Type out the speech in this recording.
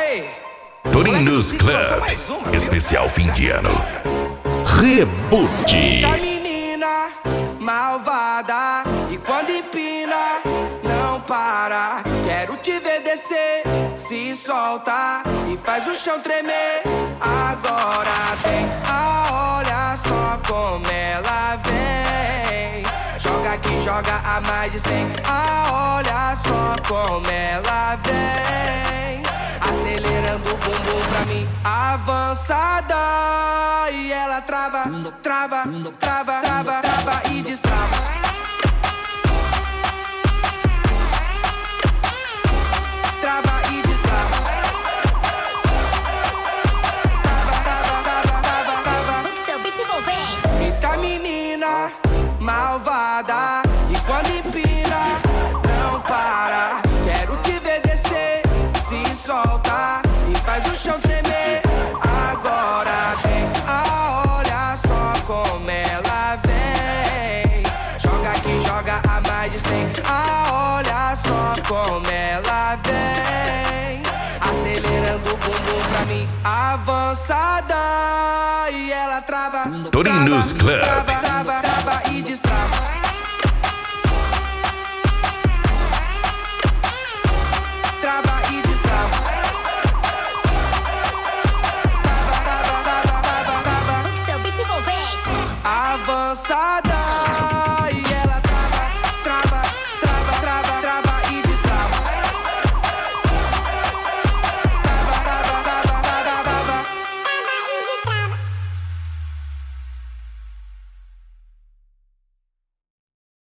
Torinos Club, especial fim de ano. Reboot. A menina malvada e quando empina não para. Quero te ver descer, se solta e faz o chão tremer. Agora vem, olha só como ela vem. Joga aqui, joga a mais de 100. Olha só como ela vem. Acelerando o bumbum pra mim, avançada. E ela trava, trava, trava, trava, trava e destrava. Trava e destrava. Trava, trava, trava, trava, trava. Eita menina malvada e quando empina não para. Quero te ver descer, se solta e faz o chão tremer. Agora vem, olha só como ela vem. Joga aqui, joga a mais de 100. Olha só como ela vem. Acelerando o bumbum pra mim, avançada. E ela trava, Torinos Club. trava, trava, trava e destrava.